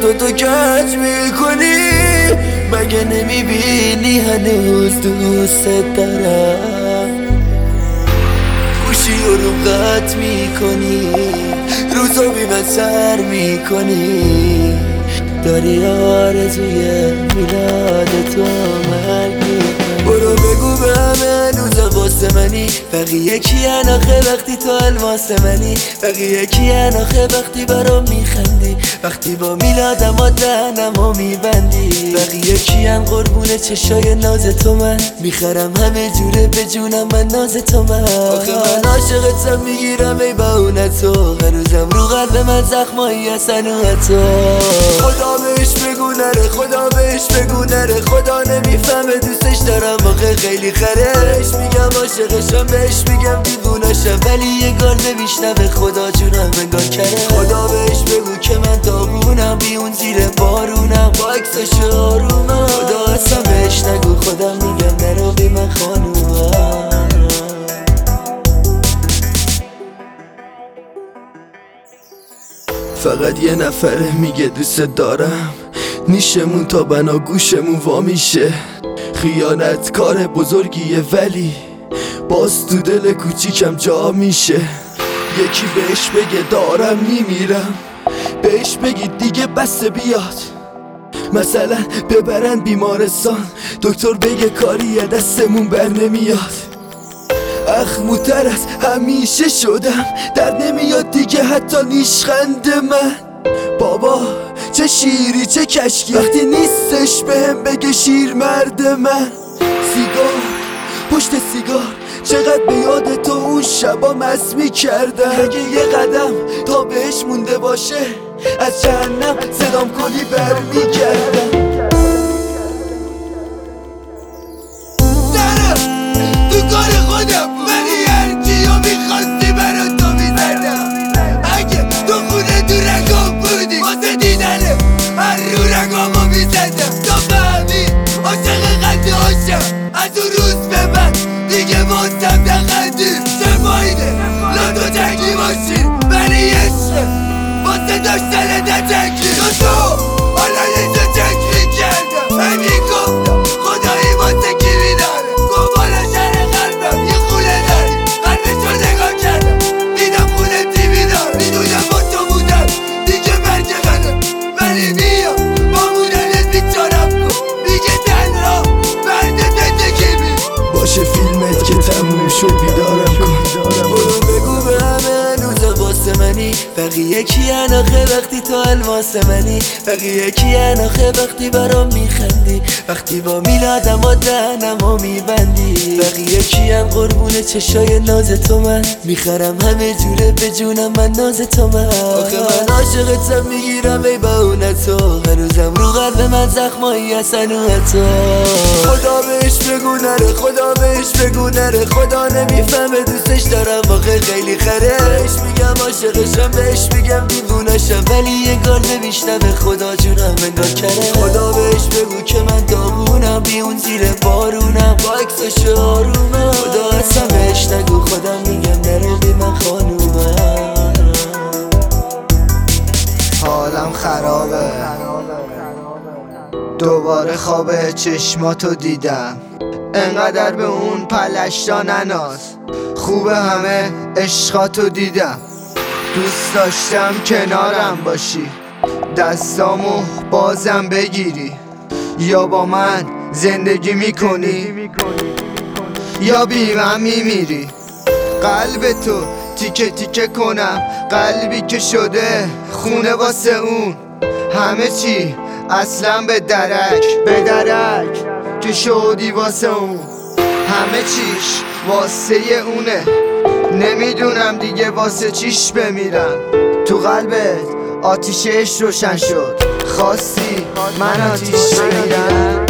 تو کج میکنی؟ مگه نمیبینی هنوز دوست دارم؟ گوشی رو قطع میکنی، روزو بی من سر میکنی، داری آرزوی میلاد تو مرگ میکنی. برو بگو به همه هنوز واسه منی، بقیه کیان آخه وقتی تو الماس منی؟ بقیه کیان آخه وقتی برام میخندی، وقتی با میلادم و دهنمو میبندی؟ بقیه کیان قربون چشای ناز تو من؟ میخرم همه جوره به جونم من ناز تو من. آخه من عاشقتم میگیرم ای بهونتو، هنوزم رو قلب من زخمایی از تو. خدا بهش بگو نره، خدا بهش بگو نره، خدا نمیفهمه دوستش دارم واقع خیلی خره. بهش میگم عاشقشم، بهش میگم دیوونشم، ولی یه گار نمیشنوه خدا جونم انگار کره. خدا بهش بگو که من داغونم، بیون زیر بارونم با عکسش آرومم. خدا اصلا بهش نگو، خودم میگم نرو بی من خانومم. فقط یه نفره میگه دوست دارم، نیشمون تا بناگوشمون وا میشه. خیانت کار بزرگیه ولی باز تو دل کوچیکم جا میشه. یکی بهش بگه دارم میمیرم، بهش بگید دیگه بس بیاد، مثلا ببرن بیمارستان، دکتر بگه کاری دستمون بر نمیاد. اخموتر از همیشه شدم، در نمیاد دیگه حتی نیشخند من. بابا چه شیری چه کشکی وقتی نیستش بهم بگه شیر مرد من. سیگار پشت سیگار چقدر به یاد تو اون شبا مست میکردم. اگه یه قدم تا بهش مونده باشه از جهنم صدام کنی بر میگردم. تو کار خودم ولی هرچی رو میخواستی برا تو میزدم. اگه تو خونه تو رگام بودی واسه دیدنه هر رو رگامو میزدم. تا فهمی عاشق قد عاشم از اون روز به من دیگه واسم نخندی. چه فایده لاتو جنگی باشی ولی عشق واسه داشتن نجنگی. تو حالا یه جا جنگ میکردم همی گفتم خدایی واسه کی میداره. گفت بالا شهر قلبم یه خونه داری، قلبشو نگاه کردم دیدم خونه تیوی دار. میدونم با تو بودم دیگه مرگ منه ولی بیا با موننت بیچارم کن دیگه تنها مرد زندگی می باشه. فیلمت که تموم شد بیدارم کن. برو بگو به همه هنوز واسه منی، بقیه کیان آخه وقتی تو الماس منی؟ بقیه کیان آخه وقتی برام میخندی، وقتی با میلادم و دهنمو میبندی؟ بقیه کیان قربون چشای ناز تو من؟ میخرم همه جوره به جونم من ناز تو من. آخه من عاشقتم میگیرم ای بهونتو، هنوزم رو قلب من زخمایی از تو. خدا بهش بگو نره، خدا بهش بگو نره، خدا نمیفهمه دوستش دارم واقع خیلی خره. بهش میگم عاشقشم، بهش میگم دیوونشم، ولی یه گار نمیشنوه خدا جونم انگار کره. خدا بهش بگو که من داغونم، بیون زیر بارونم با عکسش آرومم. خدا اصلا بهش نگو، خودم میگم نرو بی من خانومم. حالم خرابه، دوباره خواب چشماتو دیدم. انقدر به اون پلشتا نناز، خوبه همه عشقاتو دیدم. دوست داشتم کنارم باشی، دستامو بازم بگیری، یا با من زندگی میکنی یا بی من میمیری. قلب تو تیکه تیکه کنم، قلبی که شده خونه واسه اون. همه چی اصلا به درک که شدی واسه اون. همه چیش واسه اونه، نمیدونم دیگه واسه چیش بمیرم. تو قلبت آتیشش روشن شد، خواستی من آتیش بگیرم.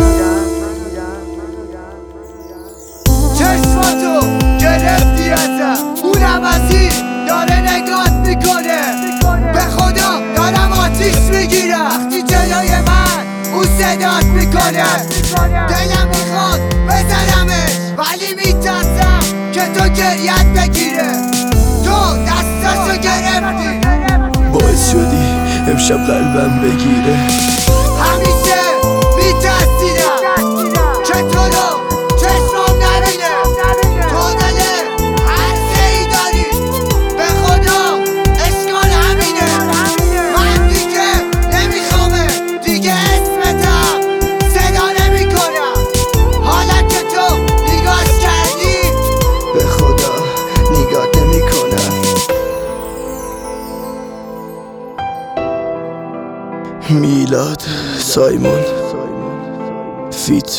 چشماتو گرفتی ازم، اونم ازی داره نگات میکنه. به خدا دارم آتیش میگیرم وقتی جلوی من اون صدات میکنه. دلم میخواد بزنمش ولی میترسم که تو گریت بگیره. تو دستاشو گرفتی، باعث شدی امشب قلبم بگیره. همیشه میترسیدم که تو رو چشمم نبینه. تو دل هر ای داری به خدا اشکال همینه. من دیگه نمیخوامه، دیگه اسمتم صدا نمیکنم. حالا که تو نگاش کردی به خدا نگات نمیکنم. میلاد سایمون فیت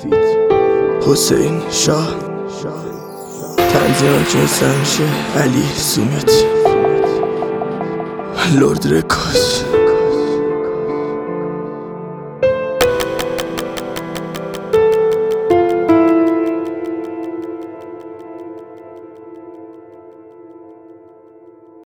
حسین شاه تنظیم جنسنشه علی سومیت لورد رکاس.